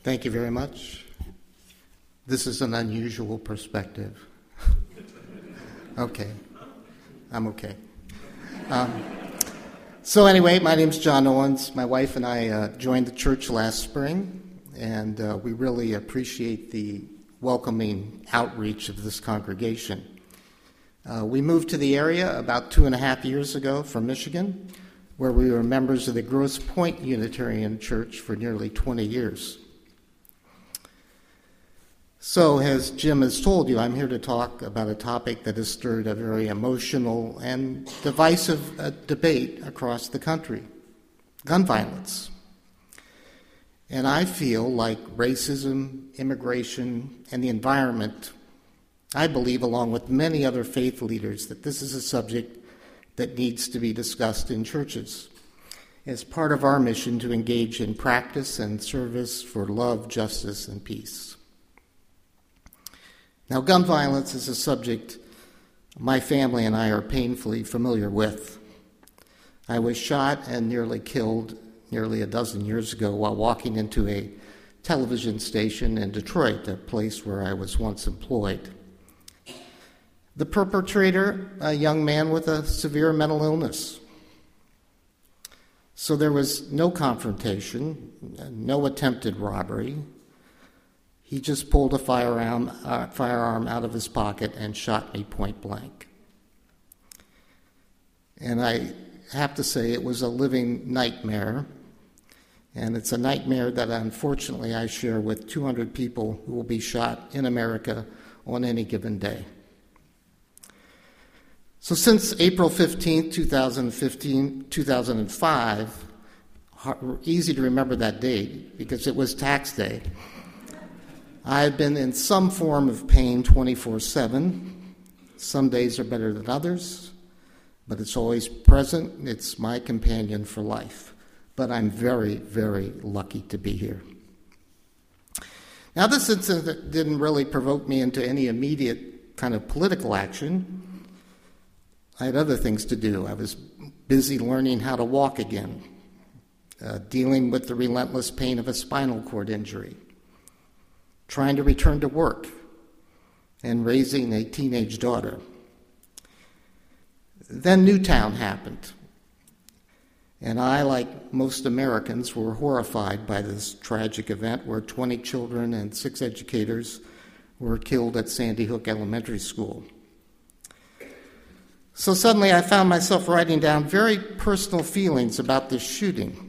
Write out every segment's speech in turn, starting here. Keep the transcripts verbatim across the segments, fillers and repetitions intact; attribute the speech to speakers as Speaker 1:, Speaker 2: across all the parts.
Speaker 1: Thank you very much. This is an unusual perspective. Okay, I'm okay. Um, so anyway, my name's John Owens. My wife and I uh, joined the church last spring, and uh, we really appreciate the welcoming outreach of this congregation. Uh, we moved to the area about two and a half years ago from Michigan, where we were members of the Grosse Pointe Unitarian Church for nearly twenty years. So, as Jim has told you, I'm here to talk about a topic that has stirred a very emotional and divisive uh, debate across the country: gun violence. And I feel like racism, immigration, and the environment, I believe, along with many other faith leaders, that this is a subject that needs to be discussed in churches as part of our mission to engage in practice and service for love, justice, and peace. Now, gun violence is a subject my family and I are painfully familiar with. I was shot and nearly killed nearly a dozen years ago while walking into a television station in Detroit, a place where I was once employed. The perpetrator, a young man with a severe mental illness. So there was no confrontation, no attempted robbery. He just pulled a firearm, uh, firearm out of his pocket and shot me point blank. And I have to say it was a living nightmare. And it's a nightmare that unfortunately I share with two hundred people who will be shot in America on any given day. So since April fifteenth, twenty fifteen, two thousand five, easy to remember that date because it was tax day, I've been in some form of pain twenty-four seven. Some days are better than others, but it's always present. It's my companion for life. But I'm very, very lucky to be here. Now, this incident didn't really provoke me into any immediate kind of political action. I had other things to do. I was busy learning how to walk again, uh, dealing with the relentless pain of a spinal cord injury, trying to return to work, and raising a teenage daughter. Then Newtown happened, and I, like most Americans, were horrified by this tragic event where twenty children and six educators were killed at Sandy Hook Elementary School. So suddenly I found myself writing down very personal feelings about this shooting.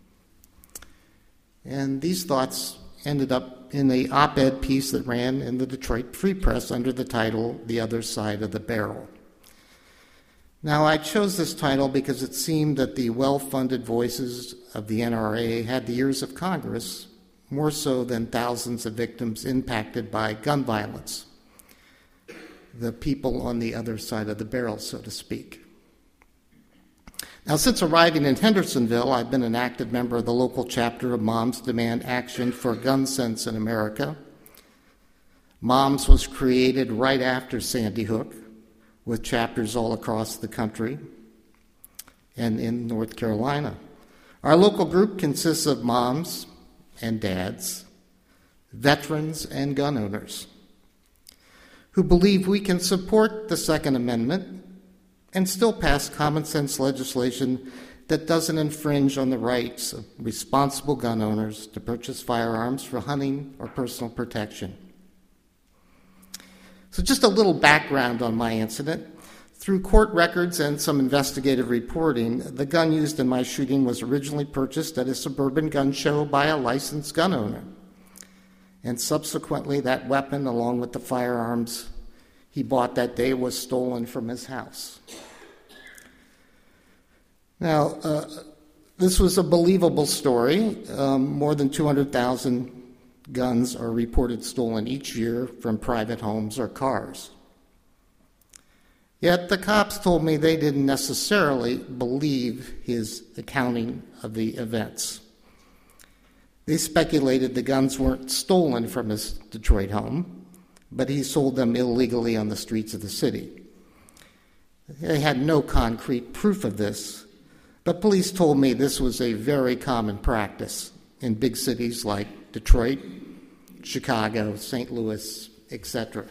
Speaker 1: And these thoughts ended up in the op-ed piece that ran in the Detroit Free Press under the title, "The Other Side of the Barrel." Now, I chose this title because it seemed that the well-funded voices of the N R A had the ears of Congress, more so than thousands of victims impacted by gun violence, the people on the other side of the barrel, so to speak. Now, since arriving in Hendersonville, I've been an active member of the local chapter of Moms Demand Action for Gun Sense in America. Moms was created right after Sandy Hook, with chapters all across the country and in North Carolina. Our local group consists of moms and dads, veterans and gun owners, who believe we can support the Second Amendment and still pass common sense legislation that doesn't infringe on the rights of responsible gun owners to purchase firearms for hunting or personal protection. So just a little background on my incident. Through court records and some investigative reporting, the gun used in my shooting was originally purchased at a suburban gun show by a licensed gun owner. And subsequently, that weapon, along with the firearms he bought that day, was stolen from his house. Now, uh, this was a believable story. Um, more than two hundred thousand guns are reported stolen each year from private homes or cars. Yet the cops told me they didn't necessarily believe his accounting of the events. They speculated the guns weren't stolen from his Detroit home, but he sold them illegally on the streets of the city. They had no concrete proof of this, but police told me this was a very common practice in big cities like Detroit, Chicago, Saint Louis, et cetera.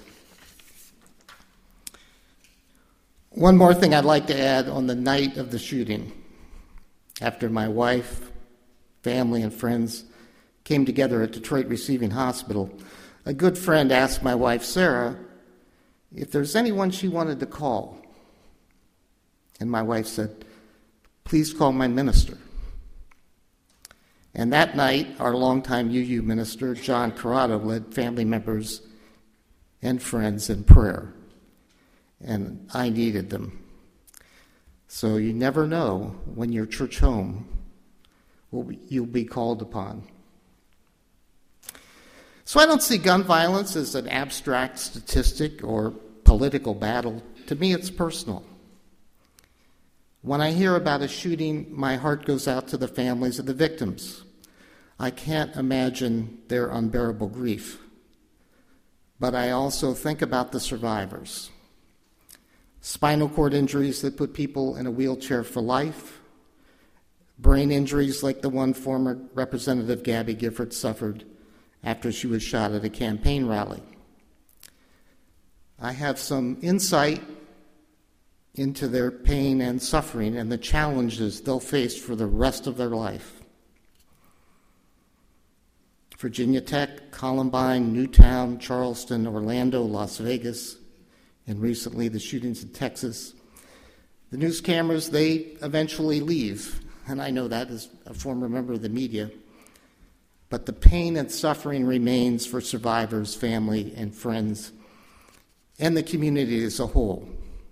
Speaker 1: One more thing I'd like to add on the night of the shooting, after my wife, family, and friends came together at Detroit Receiving Hospital, a good friend asked my wife, Sarah, if there's anyone she wanted to call. And my wife said, please call my minister. And that night, our longtime U U minister, John Corrado, led family members and friends in prayer. And I needed them. So you never know when your church home will be, you'll be called upon. So I don't see gun violence as an abstract statistic or political battle. To me, it's personal. When I hear about a shooting, my heart goes out to the families of the victims. I can't imagine their unbearable grief. But I also think about the survivors. Spinal cord injuries that put people in a wheelchair for life, brain injuries like the one former Representative Gabby Gifford suffered after she was shot at a campaign rally. I have some insight into their pain and suffering and the challenges they'll face for the rest of their life. Virginia Tech, Columbine, Newtown, Charleston, Orlando, Las Vegas, and recently the shootings in Texas. The news cameras, they eventually leave, and I know that as a former member of the media, but the pain and suffering remains for survivors, family, and friends, and the community as a whole.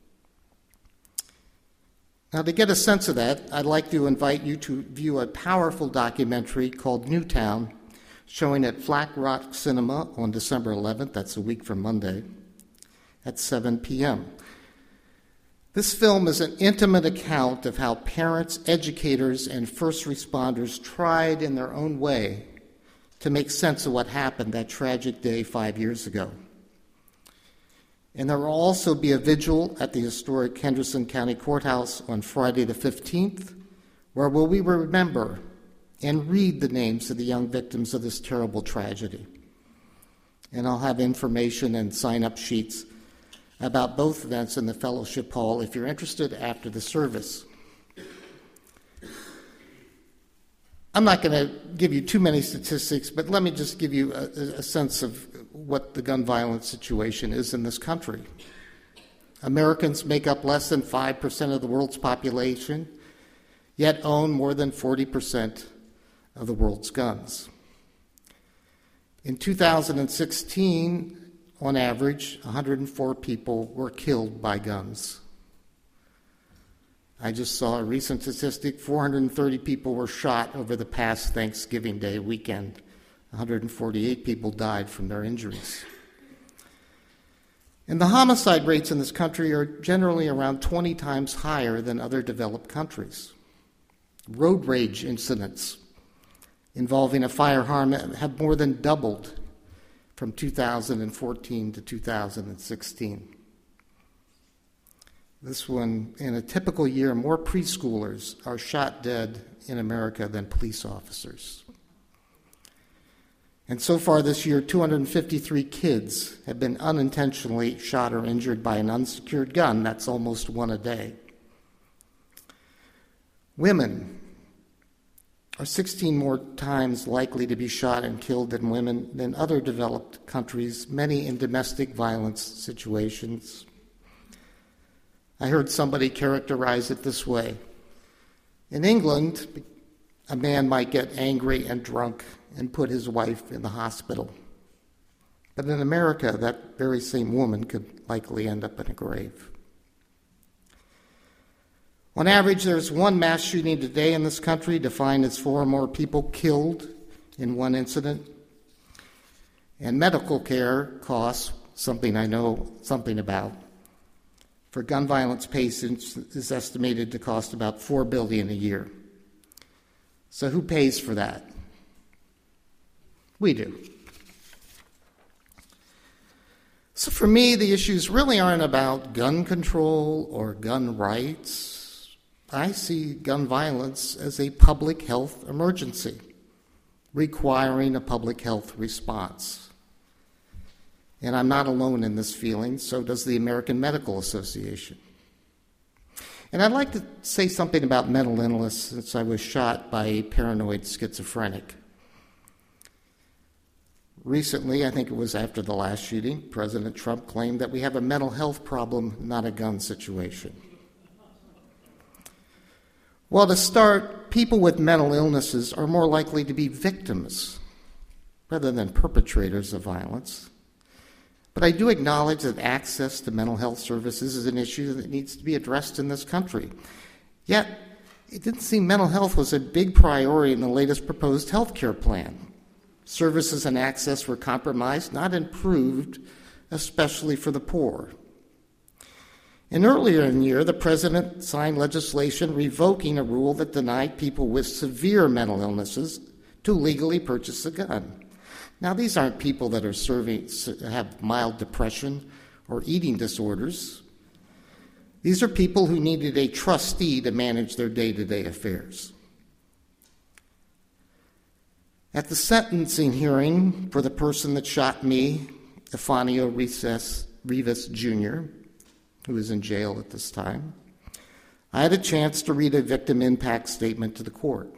Speaker 1: Now, to get a sense of that, I'd like to invite you to view a powerful documentary called Newtown, showing at Flat Rock Cinema on December eleventh, that's a week from Monday, at seven p.m. This film is an intimate account of how parents, educators, and first responders tried in their own way to make sense of what happened that tragic day five years ago. And there will also be a vigil at the historic Henderson County Courthouse on Friday the fifteenth, where we will remember and read the names of the young victims of this terrible tragedy. And I'll have information and sign-up sheets about both events in the fellowship hall if you're interested after the service. I'm not going to give you too many statistics, but let me just give you a, a sense of what the gun violence situation is in this country. Americans make up less than five percent of the world's population, yet own more than forty percent of the world's guns. In two thousand sixteen, on average, one hundred four people were killed by guns. I just saw a recent statistic, four hundred thirty people were shot over the past Thanksgiving Day weekend. one hundred forty-eight people died from their injuries. And the homicide rates in this country are generally around twenty times higher than other developed countries. Road rage incidents involving a firearm have more than doubled from two thousand fourteen to two thousand sixteen. This one, in a typical year, more preschoolers are shot dead in America than police officers. And so far this year, two hundred fifty-three kids have been unintentionally shot or injured by an unsecured gun. That's almost one a day. Women are sixteen more times likely to be shot and killed than women than other developed countries, many in domestic violence situations. I heard somebody characterize it this way. In England, a man might get angry and drunk and put his wife in the hospital. But in America, that very same woman could likely end up in a grave. On average, there's one mass shooting today in this country, defined as four or more people killed in one incident. And medical care costs, something I know something about, for gun violence patients is estimated to cost about four billion dollars a year. So who pays for that? We do. So for me, the issues really aren't about gun control or gun rights. I see gun violence as a public health emergency, requiring a public health response. And I'm not alone in this feeling, so does the American Medical Association. And I'd like to say something about mental illness since I was shot by a paranoid schizophrenic. Recently, I think it was after the last shooting, President Trump claimed that we have a mental health problem, not a gun situation. Well, to start, people with mental illnesses are more likely to be victims rather than perpetrators of violence. But I do acknowledge that access to mental health services is an issue that needs to be addressed in this country. Yet, it didn't seem mental health was a big priority in the latest proposed health care plan. Services and access were compromised, not improved, especially for the poor. And earlier in the year, the president signed legislation revoking a rule that denied people with severe mental illnesses to legally purchase a gun. Now, these aren't people that are serving, have mild depression or eating disorders. These are people who needed a trustee to manage their day-to-day affairs. At the sentencing hearing for the person that shot me, Efanio Rivas Junior, who was in jail at this time, I had a chance to read a victim impact statement to the court.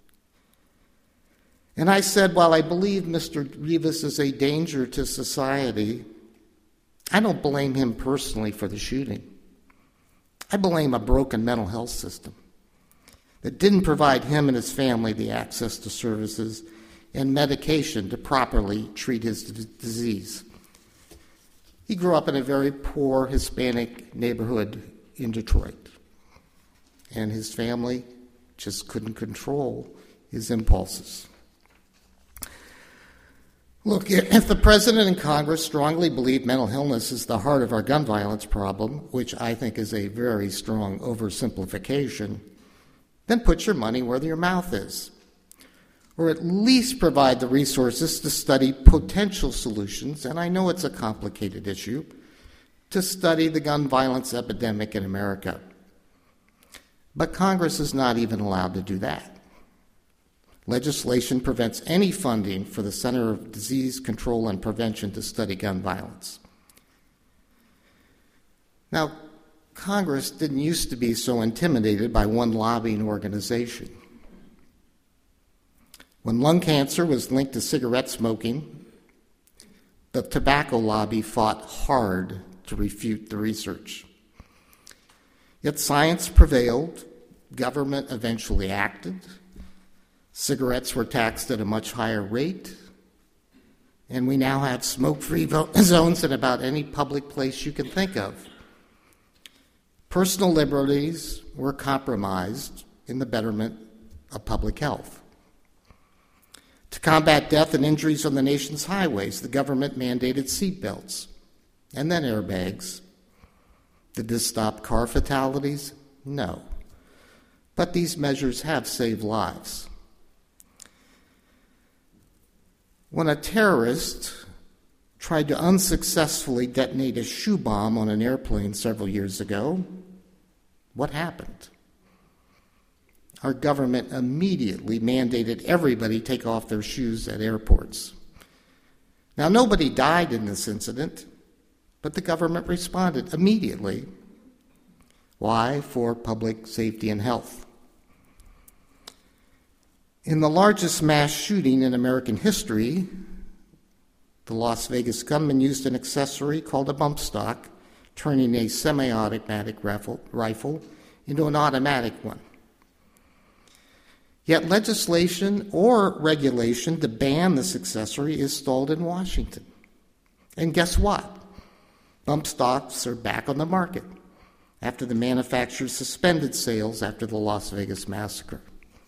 Speaker 1: And I said, while I believe Mister Rivas is a danger to society, I don't blame him personally for the shooting. I blame a broken mental health system that didn't provide him and his family the access to services and medication to properly treat his d- disease. He grew up in a very poor Hispanic neighborhood in Detroit, and his family just couldn't control his impulses. Look, if the President and Congress strongly believe mental illness is the heart of our gun violence problem, which I think is a very strong oversimplification, then put your money where your mouth is, or at least provide the resources to study potential solutions, and I know it's a complicated issue, to study the gun violence epidemic in America. But Congress is not even allowed to do that. Legislation prevents any funding for the Center of Disease Control and Prevention to study gun violence. Now, Congress didn't used to be so intimidated by one lobbying organization. When lung cancer was linked to cigarette smoking, the tobacco lobby fought hard to refute the research. Yet science prevailed, government eventually acted, cigarettes were taxed at a much higher rate, and we now have smoke-free zones in about any public place you can think of. Personal liberties were compromised in the betterment of public health. To combat death and injuries on the nation's highways, the government mandated seatbelts and then airbags. Did this stop car fatalities? No. But these measures have saved lives. When a terrorist tried to unsuccessfully detonate a shoe bomb on an airplane several years ago, what happened? Our government immediately mandated everybody take off their shoes at airports. Now, nobody died in this incident, but the government responded immediately. Why? For public safety and health. In the largest mass shooting in American history, the Las Vegas gunman used an accessory called a bump stock, turning a semi-automatic rifle into an automatic one. Yet legislation or regulation to ban this accessory is stalled in Washington. And guess what? Bump stocks are back on the market after the manufacturer suspended sales after the Las Vegas massacre.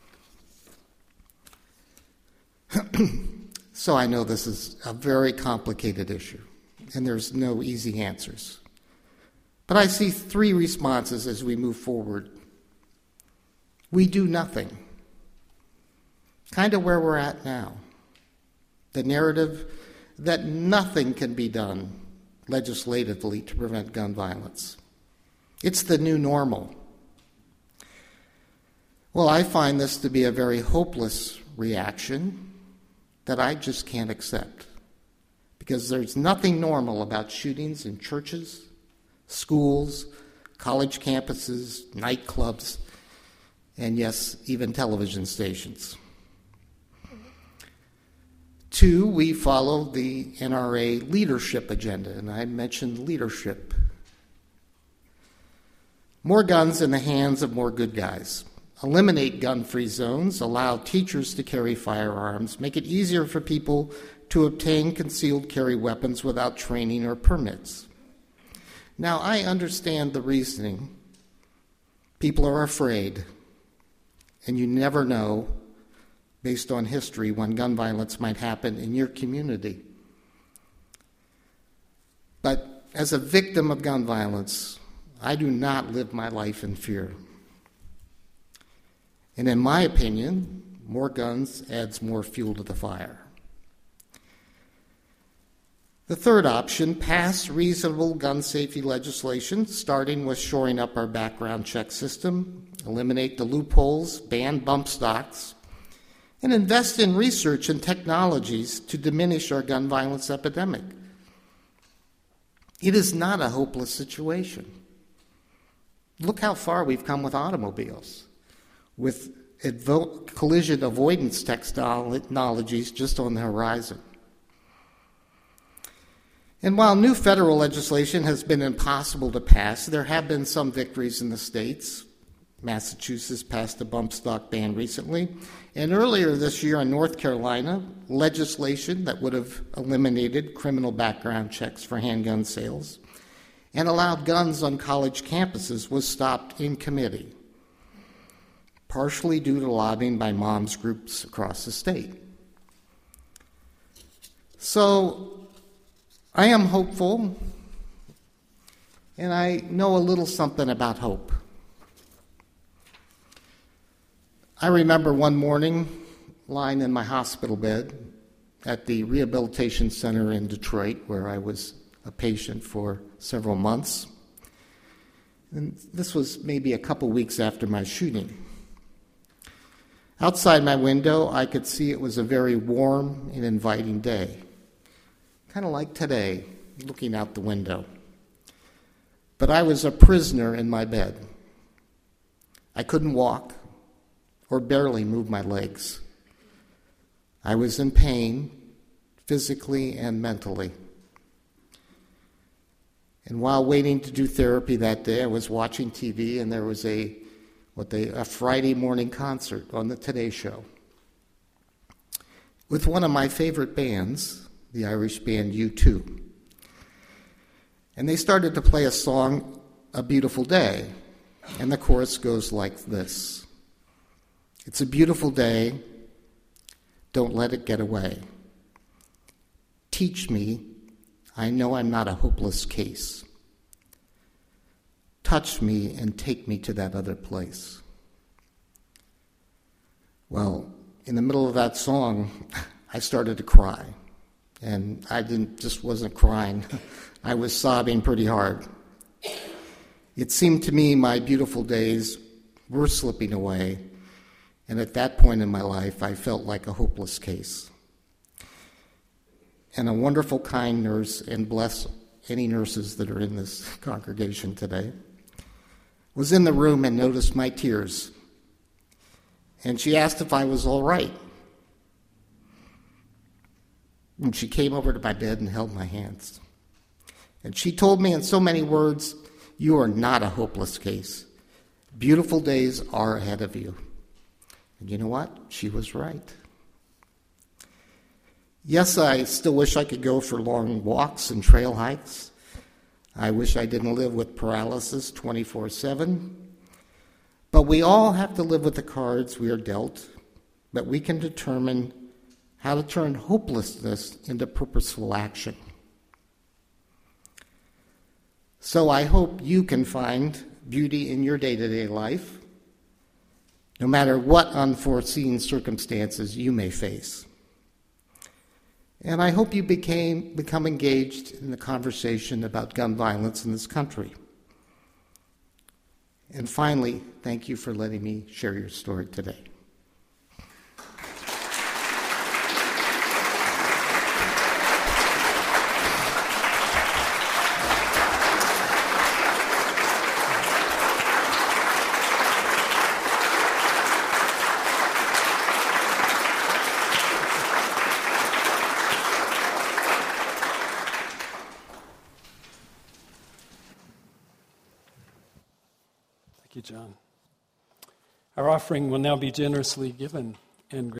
Speaker 1: So I know this is a very complicated issue, and there's no easy answers. But I see three responses as we move forward. We do nothing. Kind of where we're at now. The narrative that nothing can be done legislatively to prevent gun violence. It's the new normal. Well, I find this to be a very hopeless reaction, that I just can't accept, because there's nothing normal about shootings in churches, schools, college campuses, nightclubs, and yes, even television stations. Two, we follow the N R A leadership agenda, and I mentioned leadership. More guns in the hands of more good guys. Eliminate gun-free zones, allow teachers to carry firearms, make it easier for people to obtain concealed carry weapons without training or permits. Now, I understand the reasoning. People are afraid, and you never know, based on history, when gun violence might happen in your community. But as a victim of gun violence, I do not live my life in fear. And in my opinion, more guns adds more fuel to the fire. The third option, pass reasonable gun safety legislation, starting with shoring up our background check system, eliminate the loopholes, ban bump stocks, and invest in research and technologies to diminish our gun violence epidemic. It is not a hopeless situation. Look how far we've come with automobiles, with advo- collision avoidance technologies just on the horizon. And while new federal legislation has been impossible to pass, there have been some victories in the states. Massachusetts passed a bump stock ban recently, and earlier this year in North Carolina, legislation that would have eliminated criminal background checks for handgun sales and allowed guns on college campuses was stopped in committee, partially due to lobbying by moms groups across the state. So I am hopeful, and I know a little something about hope. I remember one morning lying in my hospital bed at the rehabilitation center in Detroit, where I was a patient for several months. And this was maybe a couple weeks after my shooting. Outside my window, I could see it was a very warm and inviting day, kind of like today, looking out the window. But I was a prisoner in my bed. I couldn't walk or barely move my legs. I was in pain, physically and mentally. And while waiting to do therapy that day, I was watching T V, and there was a what they a Friday morning concert on the Today Show with one of my favorite bands, the Irish band U two. And they started to play a song, A Beautiful Day, and the chorus goes like this. It's a beautiful day, don't let it get away. Teach me, I know I'm not a hopeless case. Touch me and take me to that other place. Well, in the middle of that song, I started to cry. And I didn't just wasn't crying. I was sobbing pretty hard. It seemed to me my beautiful days were slipping away. And at that point in my life, I felt like a hopeless case. And a wonderful, kind nurse, and bless any nurses that are in this congregation today, was in the room and noticed my tears. And she asked if I was all right. And she came over to my bed and held my hands. And she told me in so many words, you are not a hopeless case. Beautiful days are ahead of you. And you know what? She was right. Yes, I still wish I could go for long walks and trail hikes. I wish I didn't live with paralysis twenty-four seven. But we all have to live with the cards we are dealt, but we can determine how to turn hopelessness into purposeful action. So I hope you can find beauty in your day-to-day life, no matter what unforeseen circumstances you may face. And I hope you became, become engaged in the conversation about gun violence in this country. And finally, thank you for letting me share your story today.
Speaker 2: Thank you, John. Our offering will now be generously given and